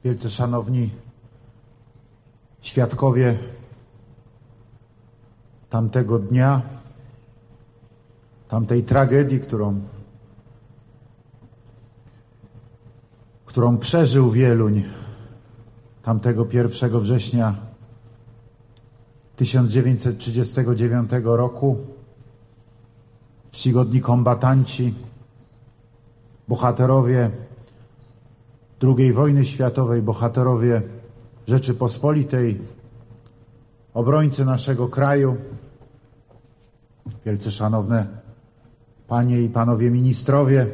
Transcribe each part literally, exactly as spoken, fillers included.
Wielce szanowni świadkowie tamtego dnia, tamtej tragedii, którą, którą przeżył Wieluń tamtego pierwszego września tysiąc dziewięćset trzydziestego dziewiątego roku, czcigodni kombatanci, bohaterowie drugiej wojny światowej, bohaterowie Rzeczypospolitej, obrońcy naszego kraju, wielce szanowne panie i panowie ministrowie,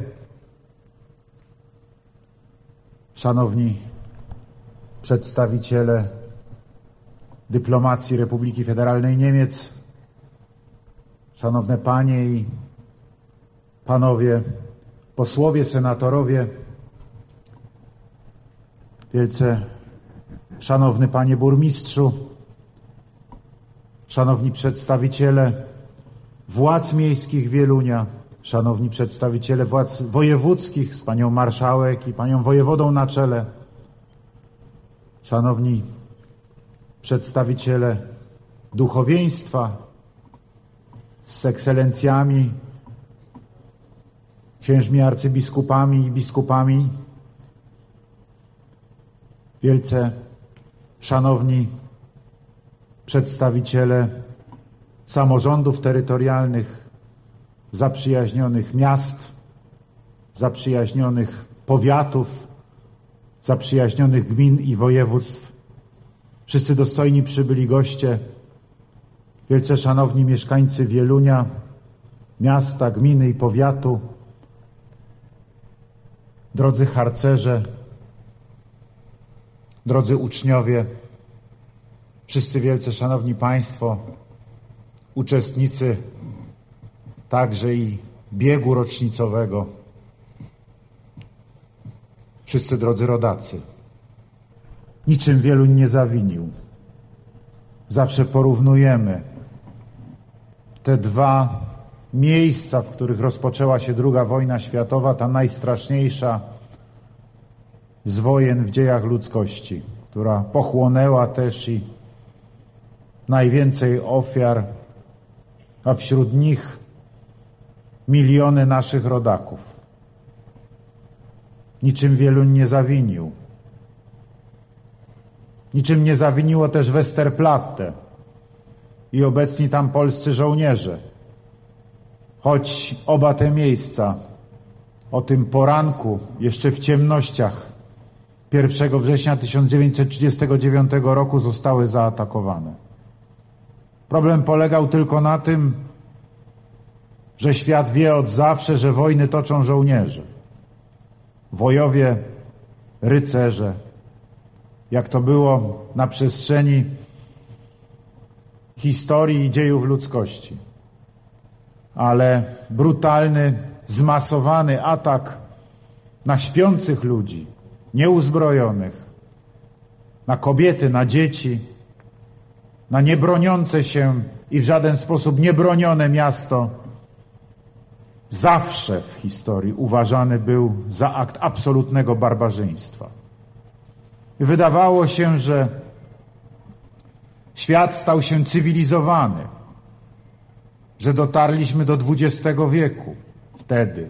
szanowni przedstawiciele dyplomacji Republiki Federalnej Niemiec, szanowne panie i panowie posłowie, senatorowie, wielce szanowny panie burmistrzu, szanowni przedstawiciele władz miejskich Wielunia, szanowni przedstawiciele władz wojewódzkich z panią marszałek i panią wojewodą na czele, szanowni przedstawiciele duchowieństwa z ekscelencjami, księżmi arcybiskupami i biskupami, wielce szanowni przedstawiciele samorządów terytorialnych, zaprzyjaźnionych miast, zaprzyjaźnionych powiatów, zaprzyjaźnionych gmin i województw, wszyscy dostojni przybyli goście, wielce szanowni mieszkańcy Wielunia, miasta, gminy i powiatu, drodzy harcerze, drodzy uczniowie, wszyscy wielce szanowni państwo, uczestnicy także i biegu rocznicowego, wszyscy drodzy rodacy. Niczym Wieluń nie zawinił. Zawsze porównujemy te dwa miejsca, w których rozpoczęła się druga wojna światowa, ta najstraszniejsza z wojen w dziejach ludzkości, która pochłonęła też i najwięcej ofiar, a wśród nich miliony naszych rodaków. Niczym Wieluń nie zawinił. Niczym nie zawiniło też Westerplatte i obecni tam polscy żołnierze. Choć oba te miejsca o tym poranku, jeszcze w ciemnościach pierwszego września tysiąc dziewięćset trzydziestego dziewiątego roku zostały zaatakowane. Problem polegał tylko na tym, że świat wie od zawsze, że wojny toczą żołnierze. Wojowie, rycerze, jak to było na przestrzeni historii i dziejów ludzkości. Ale brutalny, zmasowany atak na śpiących ludzi, nieuzbrojonych, na kobiety, na dzieci, na niebroniące się i w żaden sposób niebronione miasto, zawsze w historii uważany był za akt absolutnego barbarzyństwa. I wydawało się, że świat stał się cywilizowany, że dotarliśmy do dwudziestego wieku wtedy,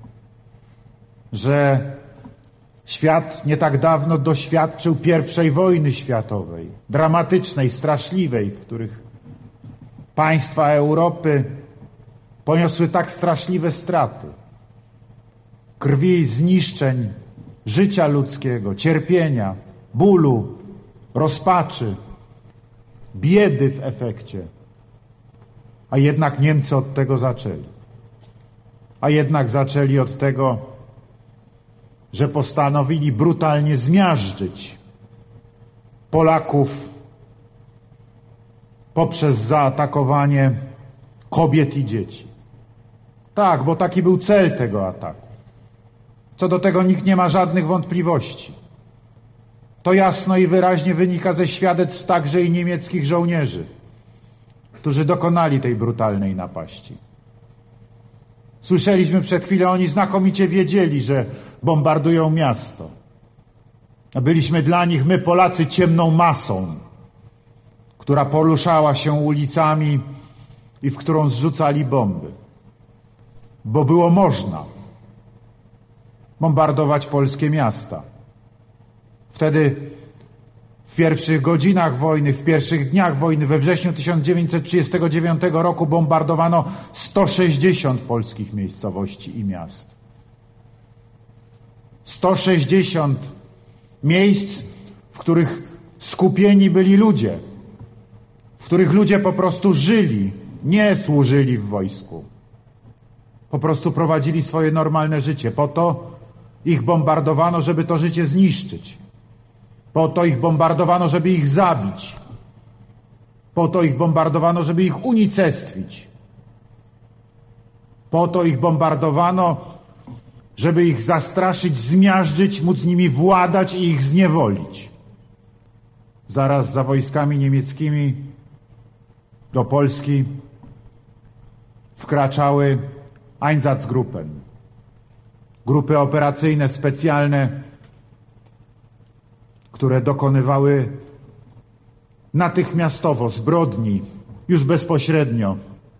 że świat nie tak dawno doświadczył pierwszej wojny światowej, dramatycznej, straszliwej, w których państwa Europy poniosły tak straszliwe straty krwi, zniszczeń, życia ludzkiego, cierpienia, bólu, rozpaczy, biedy w efekcie. A jednak Niemcy od tego zaczęli. A jednak zaczęli od tego, że postanowili brutalnie zmiażdżyć Polaków poprzez zaatakowanie kobiet i dzieci. Tak, bo taki był cel tego ataku. Co do tego nikt nie ma żadnych wątpliwości. To jasno i wyraźnie wynika ze świadectw także i niemieckich żołnierzy, którzy dokonali tej brutalnej napaści. Słyszeliśmy przed chwilą, oni znakomicie wiedzieli, że bombardują miasto. Byliśmy dla nich, my Polacy, ciemną masą, która poruszała się ulicami i w którą zrzucali bomby. Bo było można bombardować polskie miasta. Wtedy w pierwszych godzinach wojny, w pierwszych dniach wojny, we wrześniu tysiąc dziewięćset trzydziestego dziewiątego roku bombardowano sto sześćdziesiąt polskich miejscowości i miast. sto sześćdziesiąt miejsc, w których skupieni byli ludzie, w których ludzie po prostu żyli, nie służyli w wojsku. Po prostu prowadzili swoje normalne życie. Po to ich bombardowano, żeby to życie zniszczyć. Po to ich bombardowano, żeby ich zabić. Po to ich bombardowano, żeby ich unicestwić. Po to ich bombardowano, żeby ich zastraszyć, zmiażdżyć, móc nimi władać i ich zniewolić. Zaraz za wojskami niemieckimi do Polski wkraczały Einsatzgruppen, grupy operacyjne specjalne, które dokonywały natychmiastowo zbrodni, już bezpośrednio,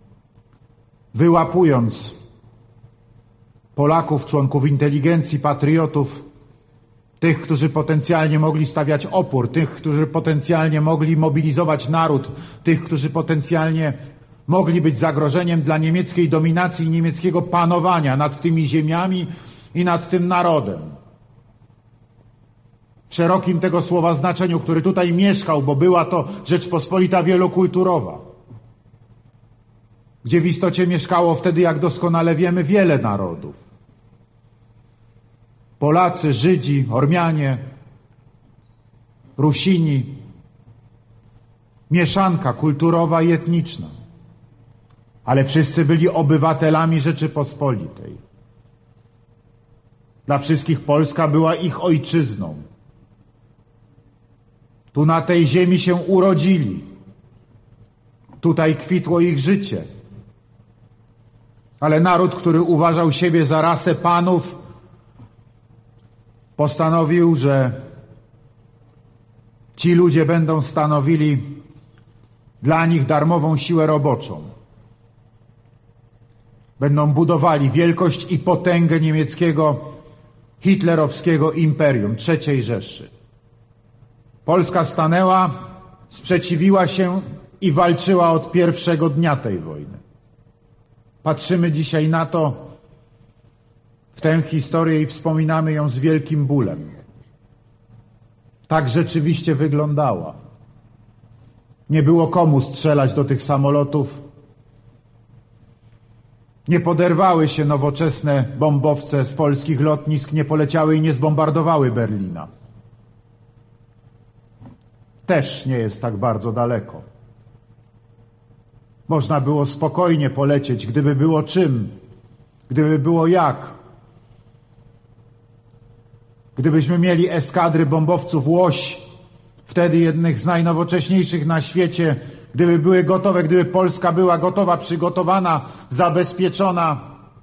wyłapując Polaków, członków inteligencji, patriotów, tych, którzy potencjalnie mogli stawiać opór, tych, którzy potencjalnie mogli mobilizować naród, tych, którzy potencjalnie mogli być zagrożeniem dla niemieckiej dominacji i niemieckiego panowania nad tymi ziemiami i nad tym narodem. W szerokim tego słowa znaczeniu, który tutaj mieszkał, bo była to Rzeczpospolita wielokulturowa, gdzie w istocie mieszkało wtedy, jak doskonale wiemy, wiele narodów. Polacy, Żydzi, Ormianie, Rusini, mieszanka kulturowa i etniczna. Ale wszyscy byli obywatelami Rzeczypospolitej. Dla wszystkich Polska była ich ojczyzną. Tu na tej ziemi się urodzili. Tutaj kwitło ich życie. Ale naród, który uważał siebie za rasę panów, postanowił, że ci ludzie będą stanowili dla nich darmową siłę roboczą. Będą budowali wielkość i potęgę niemieckiego, hitlerowskiego imperium, trzeciej Rzeszy. Polska stanęła, sprzeciwiła się i walczyła od pierwszego dnia tej wojny. Patrzymy dzisiaj na to, w tę historię i wspominamy ją z wielkim bólem. Tak rzeczywiście wyglądała. Nie było komu strzelać do tych samolotów. Nie poderwały się nowoczesne bombowce z polskich lotnisk, nie poleciały i nie zbombardowały Berlina. Też nie jest tak bardzo daleko. Można było spokojnie polecieć, gdyby było czym, gdyby było jak. Gdybyśmy mieli eskadry bombowców Łoś, wtedy jednych z najnowocześniejszych na świecie, gdyby były gotowe, gdyby Polska była gotowa, przygotowana, zabezpieczona,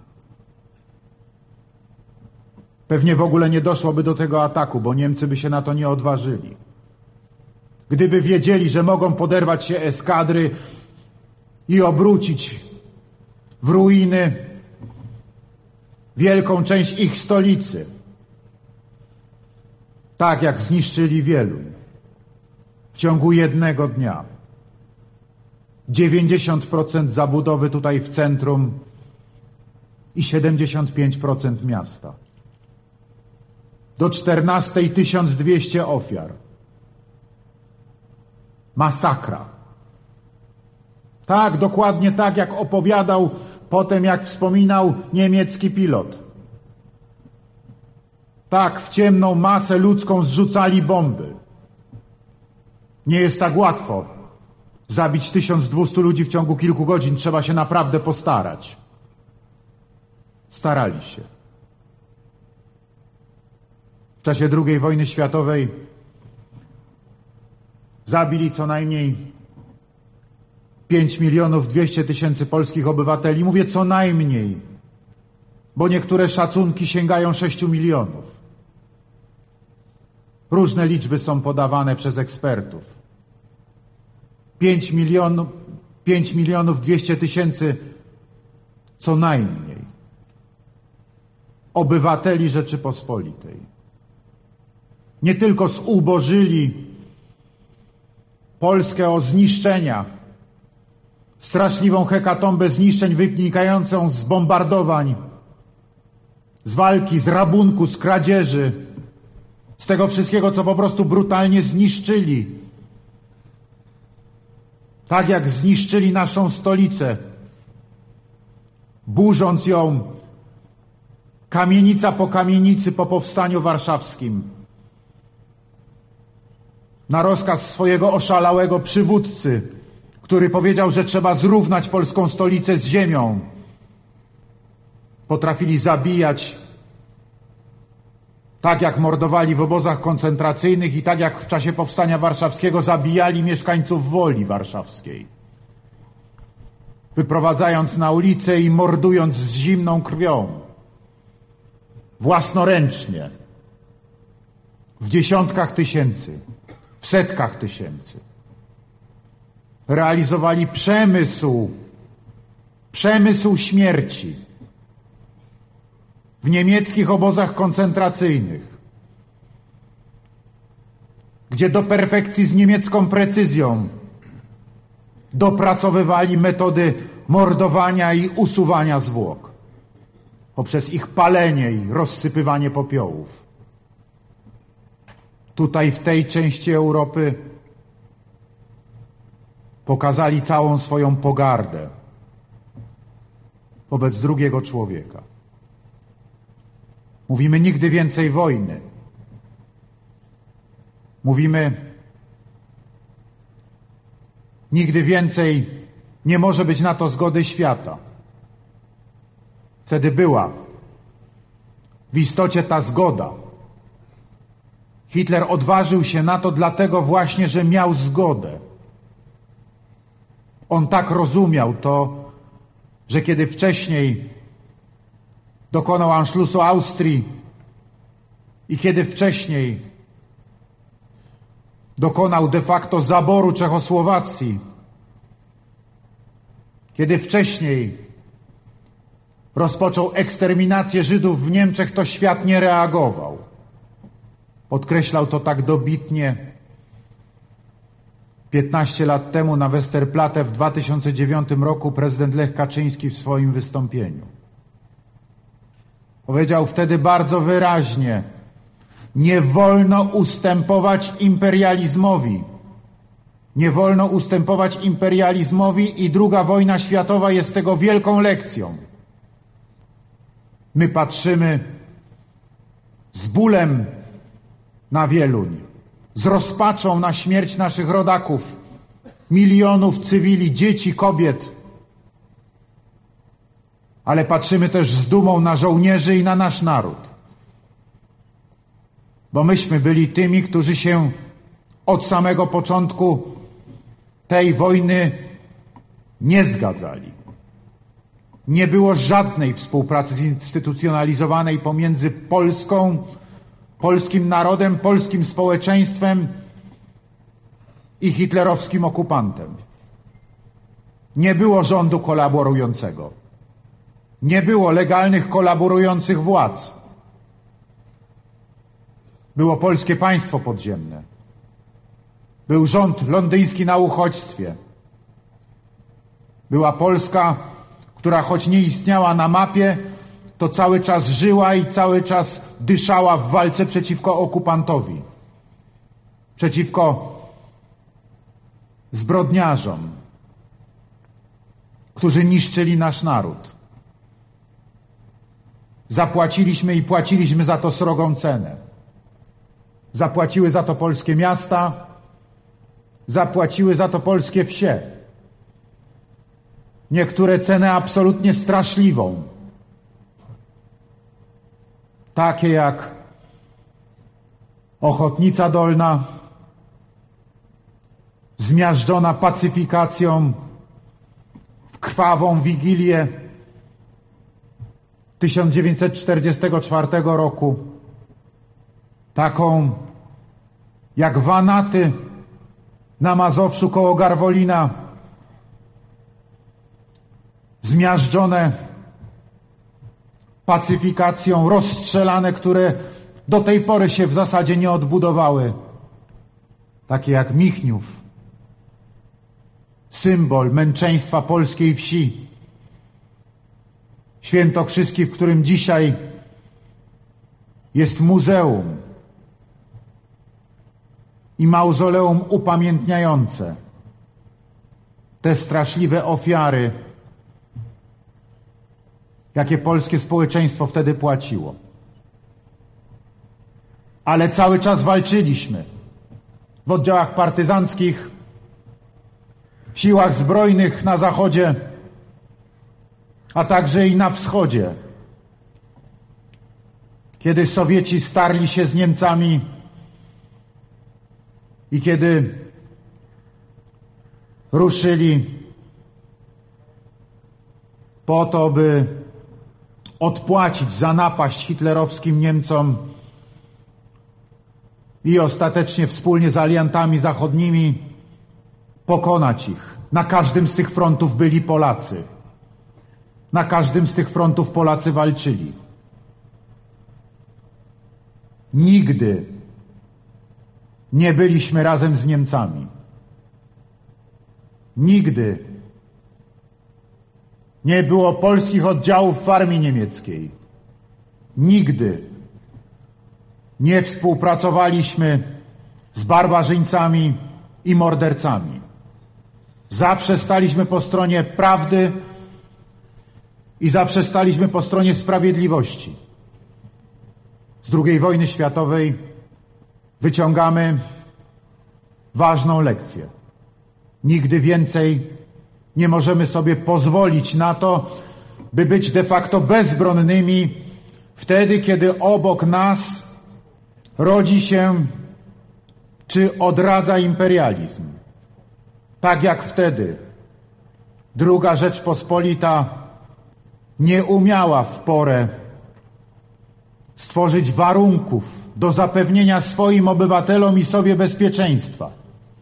pewnie w ogóle nie doszłoby do tego ataku, bo Niemcy by się na to nie odważyli. Gdyby wiedzieli, że mogą poderwać się eskadry i obrócić w ruiny wielką część ich stolicy, tak jak zniszczyli Wieluń w ciągu jednego dnia. dziewięćdziesiąt procent zabudowy tutaj w centrum i siedemdziesiąt pięć procent miasta. Do czternastej tysiąc dwieście ofiar. Masakra. Tak, dokładnie tak, jak opowiadał potem, jak wspominał niemiecki pilot. Tak, w ciemną masę ludzką zrzucali bomby. Nie jest tak łatwo zabić tysiąc dwieście ludzi w ciągu kilku godzin. Trzeba się naprawdę postarać. Starali się. W czasie drugiej wojny światowej zabili co najmniej pięć milionów dwieście tysięcy polskich obywateli. Mówię co najmniej, bo niektóre szacunki sięgają sześciu milionów. Różne liczby są podawane przez ekspertów. Pięć milionów, pięć milionów dwieście tysięcy co najmniej obywateli Rzeczypospolitej. Nie tylko zubożyli Polskę o zniszczenia, straszliwą hekatombę zniszczeń wynikającą z bombardowań, z walki, z rabunku, z kradzieży, z tego wszystkiego, co po prostu brutalnie zniszczyli. Tak jak zniszczyli naszą stolicę, burząc ją kamienica po kamienicy po powstaniu warszawskim. Na rozkaz swojego oszalałego przywódcy, który powiedział, że trzeba zrównać polską stolicę z ziemią. Potrafili zabijać, tak jak mordowali w obozach koncentracyjnych i tak jak w czasie powstania warszawskiego zabijali mieszkańców Woli Warszawskiej. Wyprowadzając na ulicę i mordując z zimną krwią. Własnoręcznie. W dziesiątkach tysięcy. W setkach tysięcy. Realizowali przemysł. Przemysł śmierci. W niemieckich obozach koncentracyjnych, gdzie do perfekcji z niemiecką precyzją dopracowywali metody mordowania i usuwania zwłok poprzez ich palenie i rozsypywanie popiołów. Tutaj w tej części Europy pokazali całą swoją pogardę wobec drugiego człowieka. Mówimy nigdy więcej wojny. Mówimy nigdy więcej nie może być na to zgody świata. Wtedy była w istocie ta zgoda. Hitler odważył się na to dlatego właśnie, że miał zgodę. On tak rozumiał to, że kiedy wcześniej dokonał Anschlussu Austrii i kiedy wcześniej dokonał de facto zaboru Czechosłowacji, kiedy wcześniej rozpoczął eksterminację Żydów w Niemczech, to świat nie reagował. Podkreślał to tak dobitnie piętnaście lat temu na Westerplatte w dwa tysiące dziewiątym roku prezydent Lech Kaczyński w swoim wystąpieniu. Powiedział wtedy bardzo wyraźnie: nie wolno ustępować imperializmowi. Nie wolno ustępować imperializmowi i druga wojna światowa jest tego wielką lekcją. My patrzymy z bólem na Wieluń, z rozpaczą na śmierć naszych rodaków, milionów cywili, dzieci, kobiet. Ale patrzymy też z dumą na żołnierzy i na nasz naród. Bo myśmy byli tymi, którzy się od samego początku tej wojny nie zgadzali. Nie było żadnej współpracy zinstytucjonalizowanej pomiędzy Polską, polskim narodem, polskim społeczeństwem i hitlerowskim okupantem. Nie było rządu kolaborującego. Nie było legalnych kolaborujących władz. Było polskie państwo podziemne. Był rząd londyński na uchodźstwie. Była Polska, która choć nie istniała na mapie, to cały czas żyła i cały czas dyszała w walce przeciwko okupantowi. Przeciwko zbrodniarzom, którzy niszczyli nasz naród. Zapłaciliśmy i płaciliśmy za to srogą cenę. Zapłaciły za to polskie miasta, zapłaciły za to polskie wsie. Niektóre cenę absolutnie straszliwą. Takie jak Ochotnica Dolna, zmiażdżona pacyfikacją w krwawą Wigilię tysiąc dziewięćset czterdziestego czwartego roku, taką jak Wanaty na Mazowszu koło Garwolina, zmiażdżone pacyfikacją, rozstrzelane, które do tej pory się w zasadzie nie odbudowały. Takie jak Michniów, symbol męczeństwa polskiej wsi. Świętokrzyski, w którym dzisiaj jest muzeum i mauzoleum upamiętniające te straszliwe ofiary, jakie polskie społeczeństwo wtedy płaciło. Ale cały czas walczyliśmy w oddziałach partyzanckich, w siłach zbrojnych na zachodzie, a także i na wschodzie. Kiedy Sowieci starli się z Niemcami i kiedy ruszyli po to, by odpłacić za napaść hitlerowskim Niemcom i ostatecznie wspólnie z aliantami zachodnimi pokonać ich. Na każdym z tych frontów byli Polacy. Na każdym z tych frontów Polacy walczyli. Nigdy nie byliśmy razem z Niemcami. Nigdy nie było polskich oddziałów w armii niemieckiej. Nigdy nie współpracowaliśmy z barbarzyńcami i mordercami. Zawsze staliśmy po stronie prawdy i zawsze staliśmy po stronie sprawiedliwości. Z drugiej wojny światowej wyciągamy ważną lekcję. Nigdy więcej nie możemy sobie pozwolić na to, by być de facto bezbronnymi wtedy, kiedy obok nas rodzi się czy odradza imperializm. Tak jak wtedy Druga Rzeczpospolita nie umiała w porę stworzyć warunków do zapewnienia swoim obywatelom i sobie bezpieczeństwa.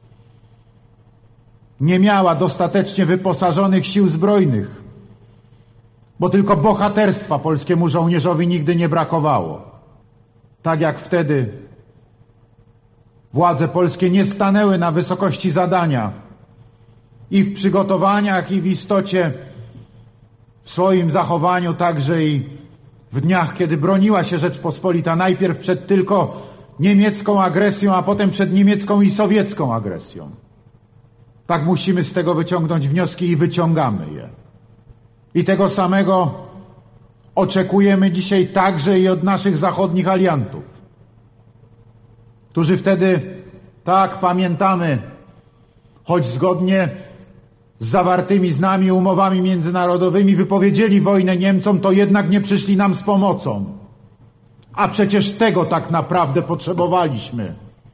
Nie miała dostatecznie wyposażonych sił zbrojnych, bo tylko bohaterstwa polskiemu żołnierzowi nigdy nie brakowało. Tak jak wtedy władze polskie nie stanęły na wysokości zadania i w przygotowaniach, i w istocie w swoim zachowaniu, także i w dniach, kiedy broniła się Rzeczpospolita najpierw przed tylko niemiecką agresją, a potem przed niemiecką i sowiecką agresją. Tak musimy z tego wyciągnąć wnioski i wyciągamy je. I tego samego oczekujemy dzisiaj także i od naszych zachodnich aliantów, którzy wtedy, tak pamiętamy, choć zgodnie z zawartymi z nami umowami międzynarodowymi wypowiedzieli wojnę Niemcom, to jednak nie przyszli nam z pomocą. A przecież tego tak naprawdę potrzebowaliśmy.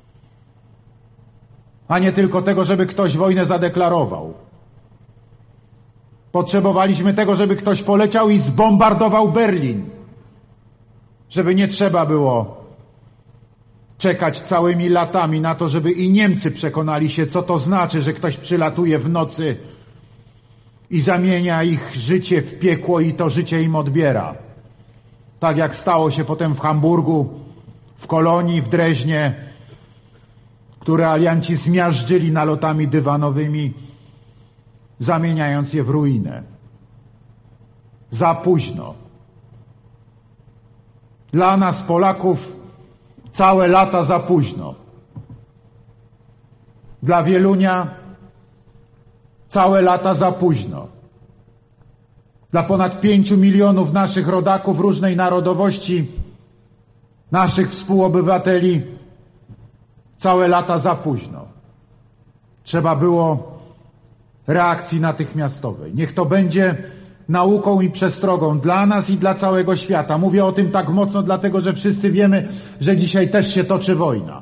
A nie tylko tego, żeby ktoś wojnę zadeklarował. Potrzebowaliśmy tego, żeby ktoś poleciał i zbombardował Berlin. Żeby nie trzeba było czekać całymi latami na to, żeby i Niemcy przekonali się, co to znaczy, że ktoś przylatuje w nocy i zamienia ich życie w piekło i to życie im odbiera. Tak jak stało się potem w Hamburgu, w Kolonii, w Dreźnie, które alianci zmiażdżyli nalotami dywanowymi, zamieniając je w ruinę. Za późno. Dla nas, Polaków, całe lata za późno. Dla Wielunia całe lata za późno. Dla ponad pięciu milionów naszych rodaków różnej narodowości, naszych współobywateli, całe lata za późno. Trzeba było reakcji natychmiastowej. Niech to będzie nauką i przestrogą dla nas i dla całego świata. Mówię o tym tak mocno, dlatego że wszyscy wiemy, że dzisiaj też się toczy wojna.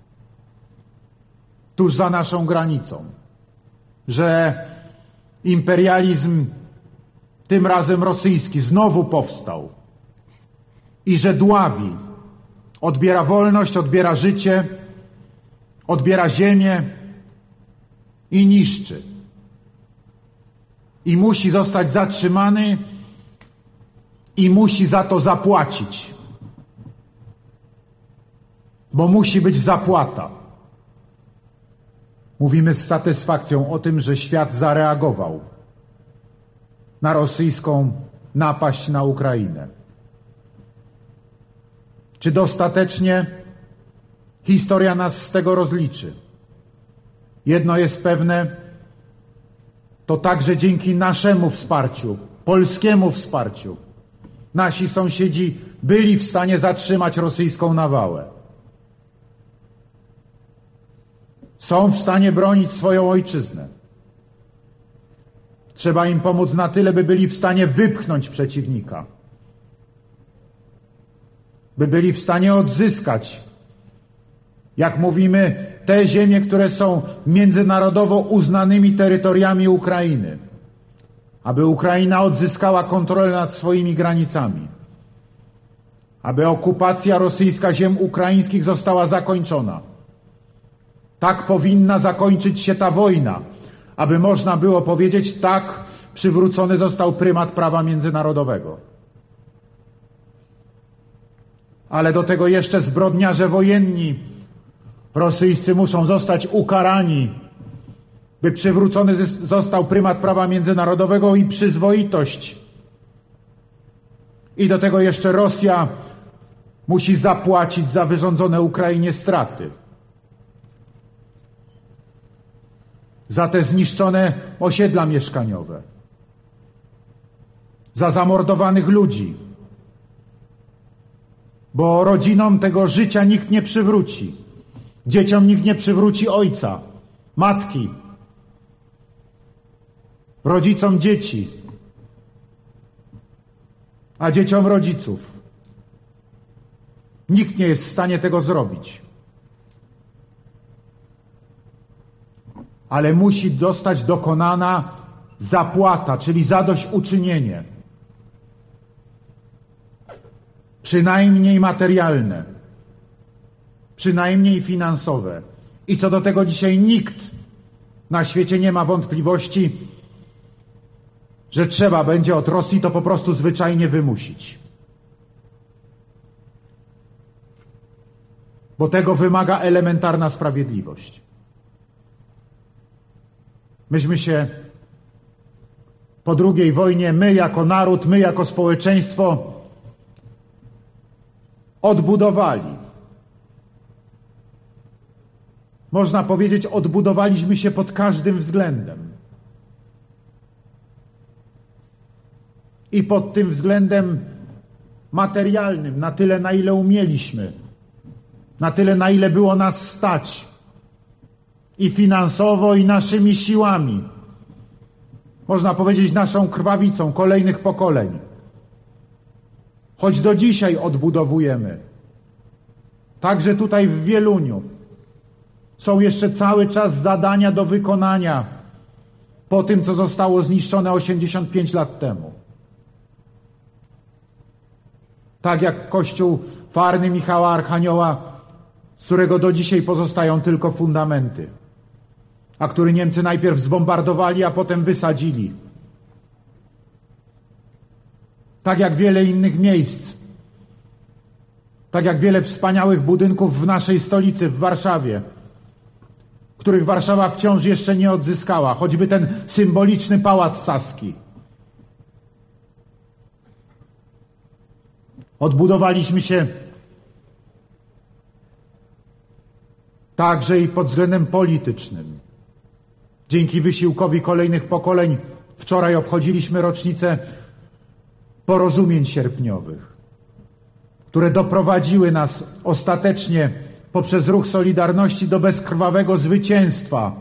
Tuż za naszą granicą. Że imperializm, tym razem rosyjski, znowu powstał. I że dławi, odbiera wolność, odbiera życie odbiera ziemię i niszczy. I musi zostać zatrzymany i musi za to zapłacić. Bo musi być zapłata. Mówimy z satysfakcją o tym, że świat zareagował na rosyjską napaść na Ukrainę. Czy dostatecznie? Historia nas z tego rozliczy. Jedno jest pewne, to także dzięki naszemu wsparciu, polskiemu wsparciu, nasi sąsiedzi byli w stanie zatrzymać rosyjską nawałę. Są w stanie bronić swoją ojczyznę. Trzeba im pomóc na tyle, by byli w stanie wypchnąć przeciwnika. By byli w stanie odzyskać, jak mówimy, te ziemie, które są międzynarodowo uznanymi terytoriami Ukrainy. Aby Ukraina odzyskała kontrolę nad swoimi granicami. Aby okupacja rosyjska ziem ukraińskich została zakończona. Tak powinna zakończyć się ta wojna, aby można było powiedzieć, tak przywrócony został prymat prawa międzynarodowego. Ale do tego jeszcze zbrodniarze wojenni rosyjscy muszą zostać ukarani, by przywrócony został prymat prawa międzynarodowego i przyzwoitość. I do tego jeszcze Rosja musi zapłacić za wyrządzone Ukrainie straty. Za te zniszczone osiedla mieszkaniowe. Za zamordowanych ludzi. Bo rodzinom tego życia nikt nie przywróci. Dzieciom nikt nie przywróci ojca, matki, rodzicom dzieci, a dzieciom rodziców. Nikt nie jest w stanie tego zrobić. Ale musi zostać dokonana zapłata, czyli zadośćuczynienie. Przynajmniej materialne, przynajmniej finansowe. I co do tego dzisiaj nikt na świecie nie ma wątpliwości, że trzeba będzie od Rosji to po prostu zwyczajnie wymusić. Bo tego wymaga elementarna sprawiedliwość. Myśmy się po drugiej wojnie, my jako naród, my jako społeczeństwo odbudowali. Można powiedzieć, odbudowaliśmy się pod każdym względem. I pod tym względem materialnym, na tyle, na ile umieliśmy, na tyle, na ile było nas stać. I finansowo, i naszymi siłami. Można powiedzieć, naszą krwawicą kolejnych pokoleń. Choć do dzisiaj odbudowujemy. Także tutaj w Wieluniu są jeszcze cały czas zadania do wykonania po tym, co zostało zniszczone osiemdziesiąt pięć lat temu. Tak jak kościół farny Michała Archanioła, z którego do dzisiaj pozostają tylko fundamenty, a który Niemcy najpierw zbombardowali, a potem wysadzili. Tak jak wiele innych miejsc, tak jak wiele wspaniałych budynków w naszej stolicy, w Warszawie, których Warszawa wciąż jeszcze nie odzyskała, choćby ten symboliczny Pałac Saski. Odbudowaliśmy się także i pod względem politycznym. Dzięki wysiłkowi kolejnych pokoleń wczoraj obchodziliśmy rocznicę porozumień sierpniowych, które doprowadziły nas ostatecznie poprzez ruch Solidarności do bezkrwawego zwycięstwa.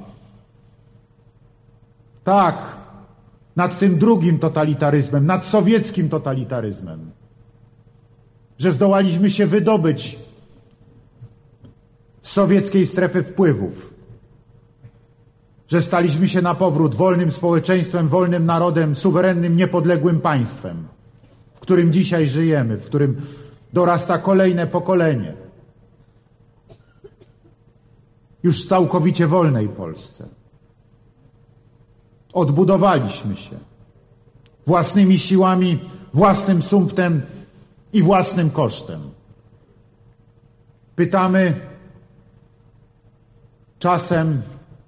Tak, nad tym drugim totalitaryzmem, nad sowieckim totalitaryzmem, że zdołaliśmy się wydobyć z sowieckiej strefy wpływów, że staliśmy się na powrót wolnym społeczeństwem, wolnym narodem, suwerennym, niepodległym państwem, w którym dzisiaj żyjemy, w którym dorasta kolejne pokolenie. już całkowicie wolnej Polsce. Odbudowaliśmy się własnymi siłami, własnym sumptem i własnym kosztem. Pytamy czasem,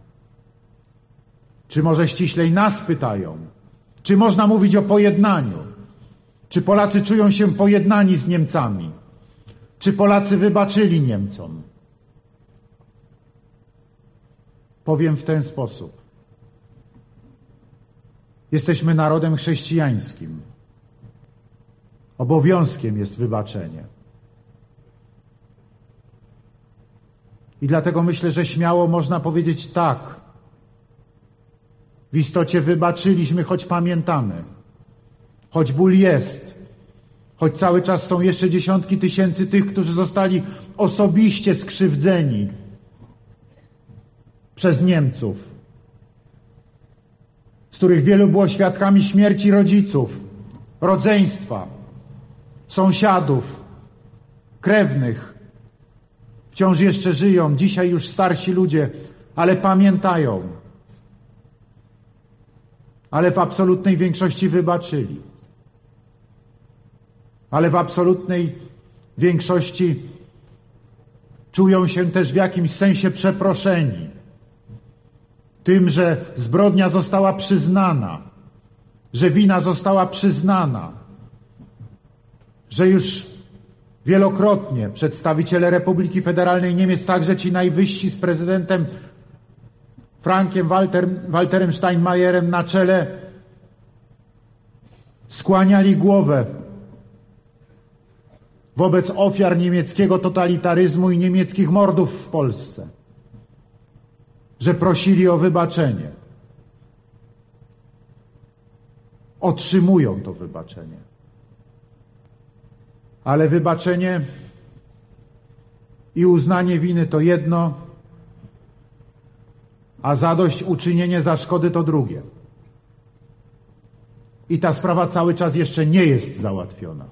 czy może ściślej nas pytają, czy można mówić o pojednaniu? Czy Polacy czują się pojednani z Niemcami? Czy Polacy wybaczyli Niemcom? Powiem w ten sposób. Jesteśmy narodem chrześcijańskim. Obowiązkiem jest wybaczenie. I dlatego myślę, że śmiało można powiedzieć tak. W istocie wybaczyliśmy, choć pamiętamy. Choć ból jest. Choć cały czas są jeszcze dziesiątki tysięcy tych, którzy zostali osobiście skrzywdzeni przez Niemców, z których wielu było świadkami śmierci rodziców, rodzeństwa, sąsiadów, krewnych. Wciąż jeszcze żyją, dzisiaj już starsi ludzie, ale pamiętają. Ale w absolutnej większości wybaczyli. Ale w absolutnej większości czują się też w jakimś sensie przeproszeni tym, że zbrodnia została przyznana, że wina została przyznana, że już wielokrotnie przedstawiciele Republiki Federalnej Niemiec, także ci najwyżsi z prezydentem Frankiem Walter, Walterem Steinmeierem na czele, skłaniali głowę wobec ofiar niemieckiego totalitaryzmu i niemieckich mordów w Polsce, że prosili o wybaczenie. Otrzymują to wybaczenie. Ale wybaczenie i uznanie winy to jedno, a zadośćuczynienie za szkody to drugie. I ta sprawa cały czas jeszcze nie jest załatwiona.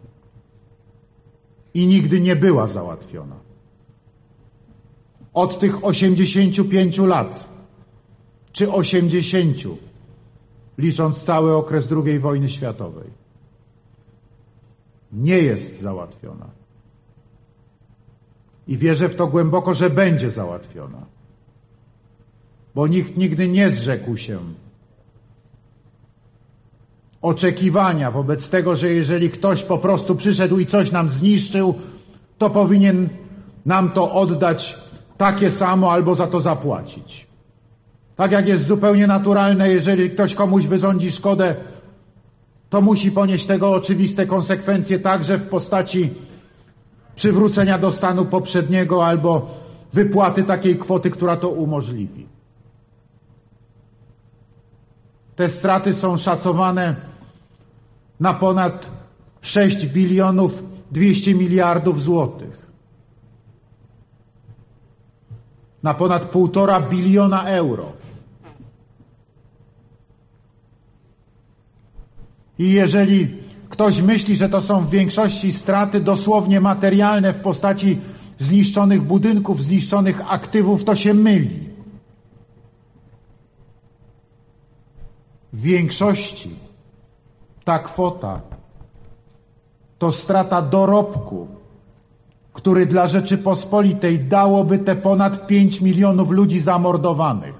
I nigdy nie była załatwiona. Od tych osiemdziesięciu pięciu lat, czy osiemdziesięciu, licząc cały okres drugiej wojny światowej, nie jest załatwiona. I wierzę w to głęboko, że będzie załatwiona. Bo nikt nigdy nie zrzekł się oczekiwania wobec tego, że jeżeli ktoś po prostu przyszedł i coś nam zniszczył, to powinien nam to oddać takie samo albo za to zapłacić. Tak jak jest zupełnie naturalne, jeżeli ktoś komuś wyrządzi szkodę, to musi ponieść tego oczywiste konsekwencje także w postaci przywrócenia do stanu poprzedniego albo wypłaty takiej kwoty, która to umożliwi. Te straty są szacowane na ponad sześć bilionów dwieście miliardów złotych. Na ponad półtora biliona euro. I jeżeli ktoś myśli, że to są w większości straty dosłownie materialne w postaci zniszczonych budynków, zniszczonych aktywów, to się myli. W większości ta kwota to strata dorobku, który dla Rzeczypospolitej dałoby te ponad pięć milionów ludzi zamordowanych.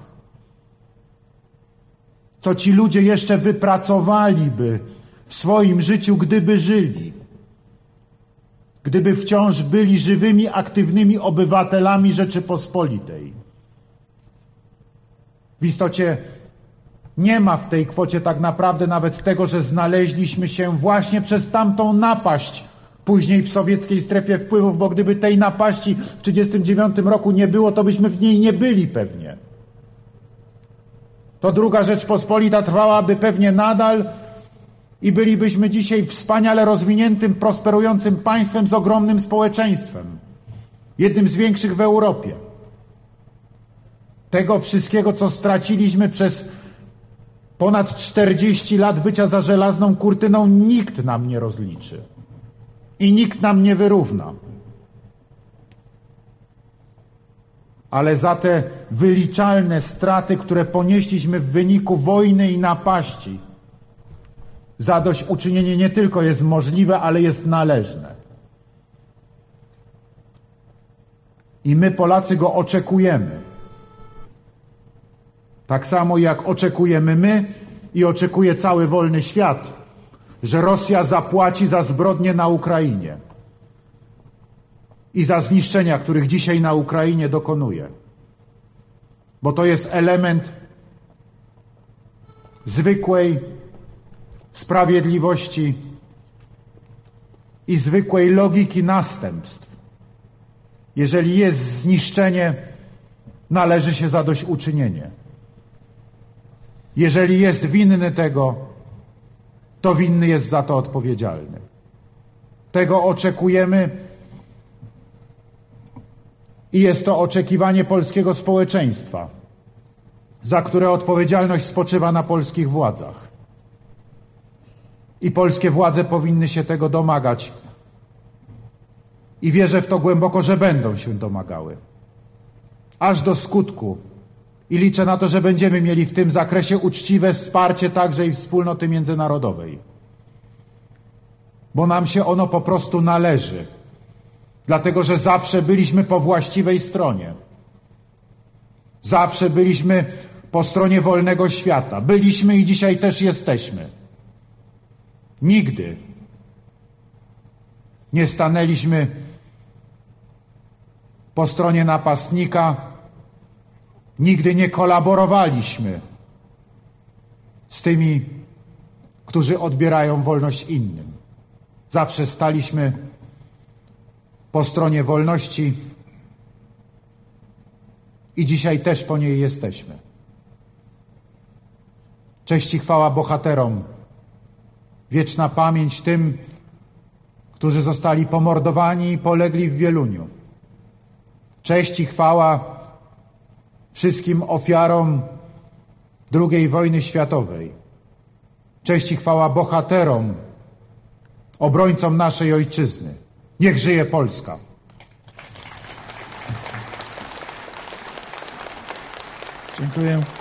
Co ci ludzie jeszcze wypracowaliby w swoim życiu, gdyby żyli. Gdyby wciąż byli żywymi, aktywnymi obywatelami Rzeczypospolitej. W istocie nie ma w tej kwocie tak naprawdę nawet tego, że znaleźliśmy się właśnie przez tamtą napaść później w sowieckiej strefie wpływów, bo gdyby tej napaści w tysiąc dziewięćset trzydziestym dziewiątym roku nie było, to byśmy w niej nie byli pewnie. To druga Rzeczpospolita trwałaby pewnie nadal i bylibyśmy dzisiaj wspaniale rozwiniętym, prosperującym państwem z ogromnym społeczeństwem. Jednym z większych w Europie. Tego wszystkiego, co straciliśmy przez ponad czterdzieści lat bycia za żelazną kurtyną, nikt nam nie rozliczy. I nikt nam nie wyrówna. ale za te wyliczalne straty, które ponieśliśmy w wyniku wojny i napaści. Zadośćuczynienie nie tylko jest możliwe, ale jest należne. I my, Polacy, go oczekujemy. Tak samo jak oczekujemy my i oczekuje cały wolny świat, że Rosja zapłaci za zbrodnie na Ukrainie i za zniszczenia, których dzisiaj na Ukrainie dokonuje. Bo to jest element zwykłej sprawiedliwości i zwykłej logiki następstw. Jeżeli jest zniszczenie, należy się zadośćuczynienie. Jeżeli jest winny tego, to winny jest za to odpowiedzialny. Tego oczekujemy i jest to oczekiwanie polskiego społeczeństwa, za które odpowiedzialność spoczywa na polskich władzach. I polskie władze powinny się tego domagać. I wierzę w to głęboko, że będą się domagały. Aż do skutku. I liczę na to, że będziemy mieli w tym zakresie uczciwe wsparcie także i wspólnoty międzynarodowej. Bo nam się ono po prostu należy. Dlatego, że zawsze byliśmy po właściwej stronie. Zawsze byliśmy po stronie wolnego świata. Byliśmy i dzisiaj też jesteśmy. Nigdy nie stanęliśmy po stronie napastnika, nigdy nie kolaborowaliśmy z tymi, którzy odbierają wolność innym. Zawsze staliśmy po stronie wolności i dzisiaj też po niej jesteśmy. Cześć i chwała bohaterom, wieczna pamięć tym, którzy zostali pomordowani i polegli w Wieluniu. Cześć i chwała wszystkim ofiarom drugiej wojny światowej. Cześć i chwała bohaterom, obrońcom naszej ojczyzny. Niech żyje Polska! Dziękuję.